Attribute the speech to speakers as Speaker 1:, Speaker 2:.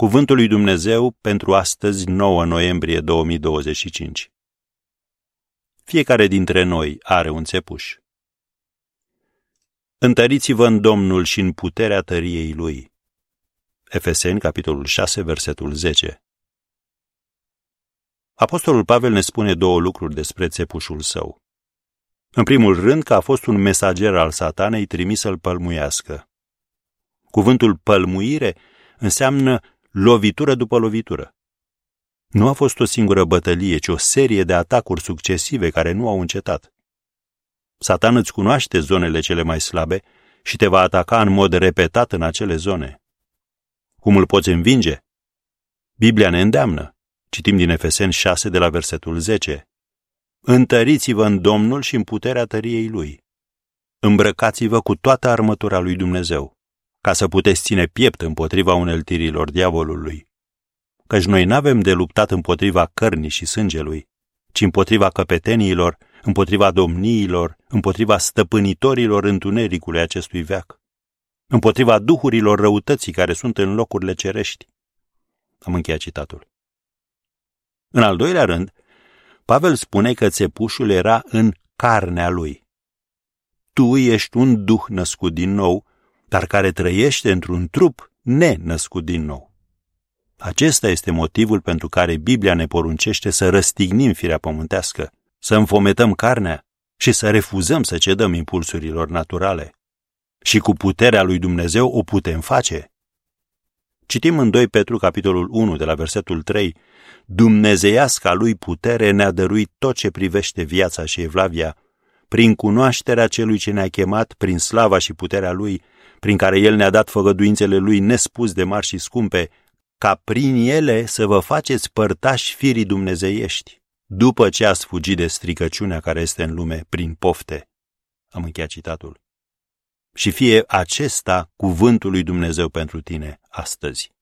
Speaker 1: Cuvântul lui Dumnezeu pentru astăzi, 9 noiembrie 2025. Fiecare dintre noi are un țepuș. Întăriți-vă în Domnul și în puterea tăriei Lui. Efeseni, capitolul 6, versetul 10. Apostolul Pavel ne spune două lucruri despre țepușul său. În primul rând că a fost un mesager al Satanei trimis să-l pălmuiască. Cuvântul pălmuire înseamnă lovitură după lovitură. Nu a fost o singură bătălie, ci o serie de atacuri succesive care nu au încetat. Satan îți cunoaște zonele cele mai slabe și te va ataca în mod repetat în acele zone. Cum îl poți învinge? Biblia ne îndeamnă. Citim din Efeseni 6 de la versetul 10. Întăriți-vă în Domnul și în puterea tăriei Lui. Îmbrăcați-vă cu toată armătura lui Dumnezeu, ca să puteți ține piept împotriva uneltirilor diavolului. Căci noi n-avem de luptat împotriva cărnii și sângelui, ci împotriva căpeteniilor, împotriva domniilor, împotriva stăpânitorilor întunericului acestui veac, împotriva duhurilor răutății care sunt în locurile cerești. Am încheiat citatul. În al doilea rând, Pavel spune că țepușul era în carnea lui. Tu ești un duh născut din nou, dar care trăiește într-un trup nenăscut din nou. Acesta este motivul pentru care Biblia ne poruncește să răstignim firea pământească, să înfometăm carnea și să refuzăm să cedăm impulsurilor naturale. Și cu puterea lui Dumnezeu o putem face. Citim în 2 Petru, capitolul 1, de la versetul 3, Dumnezeiasca lui putere ne-a dăruit tot ce privește viața și evlavia, prin cunoașterea celui ce ne-a chemat, prin slava și puterea lui, prin care el ne-a dat făgăduințele lui nespus de mari și scumpe, ca prin ele să vă faceți părtași firii dumnezeiești, după ce ați fugit de stricăciunea care este în lume prin pofte. Am încheiat citatul. Și fie acesta cuvântul lui Dumnezeu pentru tine astăzi.